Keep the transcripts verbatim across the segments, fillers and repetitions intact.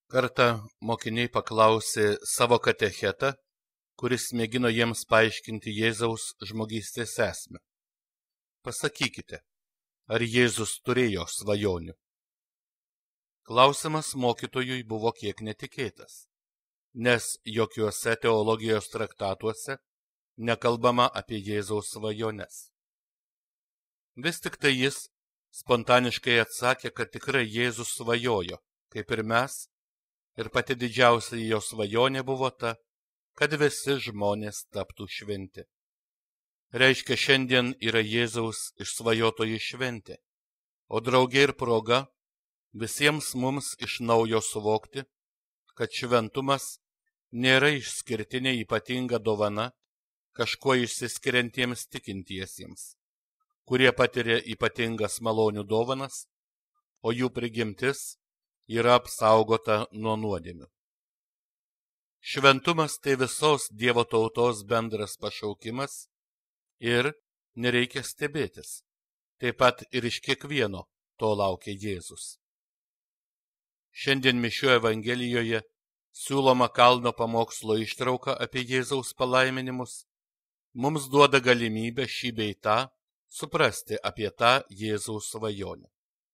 Kartą mokiniai paklausė savo katechetą, kuris mėgino jiems paaiškinti Jėzaus žmogystės esmę. Pasakykite, ar Jėzus turėjo svajonių? Klausimas mokytojui buvo kiek netikėtas, nes jokiuose teologijos traktatuose nekalbama apie Jėzaus svajones. Vis tik tai jis spontaniškai atsakė, kad tikrai Jėzus svajojo, kaip ir mes, ir pati didžiausia jo svajonė buvo ta, kad visi žmonės taptų šventi. Reiškia, šiandien yra Jėzaus išsvajotoji šventė, o draugė ir proga visiems mums iš naujo suvokti, kad šventumas nėra išskirtinė ypatinga dovana kažkuo išsiskiriantiems tikintiesiems, kurie patiria ypatingas malonių dovanas, o jų prigimtis yra apsaugota nuo nuodėmių. Šventumas tai visos Dievo tautos bendras pašaukimas ir nereikia stebėtis, taip pat ir iš kiekvieno to laukia Jėzus. Šiandien mišių Evangelijoje siūloma kalno pamokslo ištrauka apie Jėzaus palaiminimus mums duoda galimybę šį bei tą suprasti apie tą Jėzaus svajonę.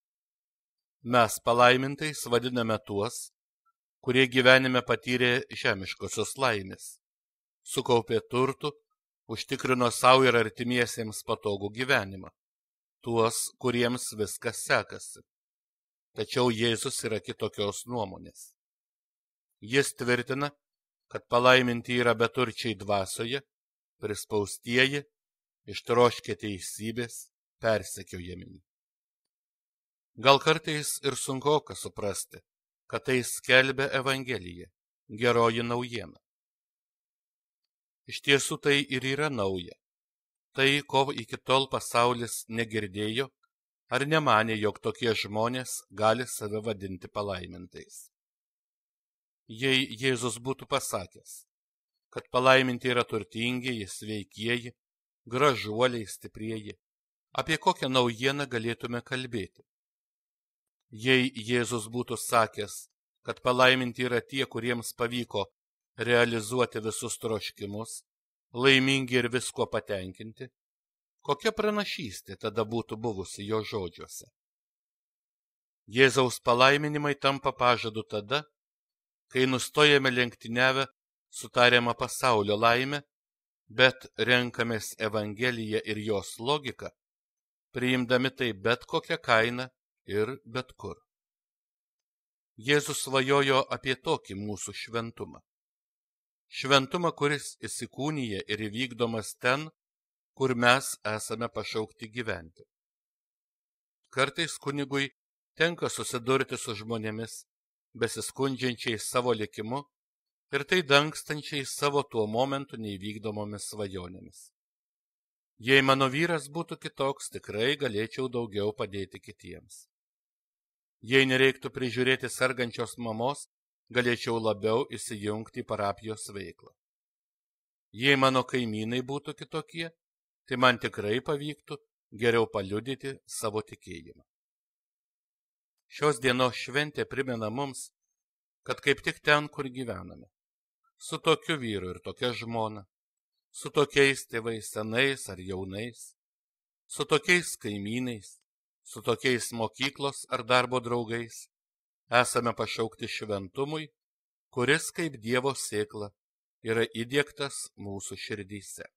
Mes palaimintais vadiname tuos, kurie gyvenime patyrė žemiškosios laimės, sukaupė turtų, užtikrino savo ir artimiesiems patogų gyvenimą, tuos, kuriems viskas sekasi. Tačiau Jėzus yra kitokios nuomonės. Jis tvirtina, kad palaiminti yra beturčiai dvasioje, prispaustieji, ištroškę teisybės, persekiojami. Gal kartais ir sunkoka suprasti, kad tai skelbia Evangelija, geroji naujiena. Iš tiesų tai ir yra nauja. Tai, ko iki tol pasaulis negirdėjo ar nemanė, jog tokie žmonės gali save vadinti palaimintais. Jei Jėzus būtų pasakęs, kad palaiminti yra turtingieji, sveikieji, gražuoliai, stiprieji, apie kokią naujieną galėtume kalbėti? Jei Jėzus būtų sakęs, kad palaiminti yra tie, kuriems pavyko realizuoti visus troškimus, laimingi ir visko patenkinti, kokia pranašystė tada būtų buvusi jo žodžiuose? Jėzaus palaiminimai tampa pažadu tada, kai nustojame lenktyniavę su tariama pasaulio laime, bet renkamės Evangeliją ir jos logiką, priimdami tai bet kokią kainą ir bet kur. Jėzus svajojo apie tokį mūsų šventumą. Šventumą, kuris įsikūnija ir įvykdomas ten, kur mes esame pašaukti gyventi. Kartais kunigui tenka susidurti su žmonėmis, besiskundžiančiais savo likimu ir tai dangstančiais savo tuo momentu neįvykdomomis svajonėmis. Jei mano vyras būtų kitoks, tikrai galėčiau daugiau padėti kitiems. Jei nereiktų prižiūrėti sergančios mamos, galėčiau labiau įsijungti į parapijos veiklą. Jei mano kaimynai būtų kitokie, tai man tikrai pavyktų geriau paliudyti savo tikėjimą. Šios dienos šventė primena mums, kad kaip tik ten, kur gyvename, su tokiu vyru ir tokia žmona, su tokiais tėvais senais ar jaunais, su tokiais kaimynais, su tokiais mokyklos ar darbo draugais, esame pašaukti šventumui, kuris kaip Dievo sėkla yra įdiegtas mūsų širdyse.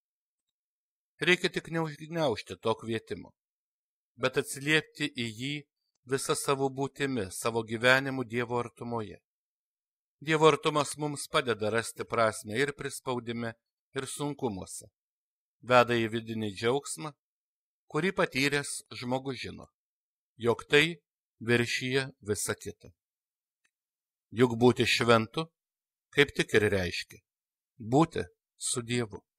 Reikia tik neužgniaužti to kvietimo, bet atsiliepti į jį visą savo būtimi, savo gyvenimu Dievo artumoje. Dievo artumas mums padeda rasti prasmę ir prispaudime, ir sunkumuose, veda į vidinį džiaugsmą, kurį patyręs žmogus žino, jog tai viršyje visa kita. Juk būti šventu kaip tik ir reiškia būti su Dievu.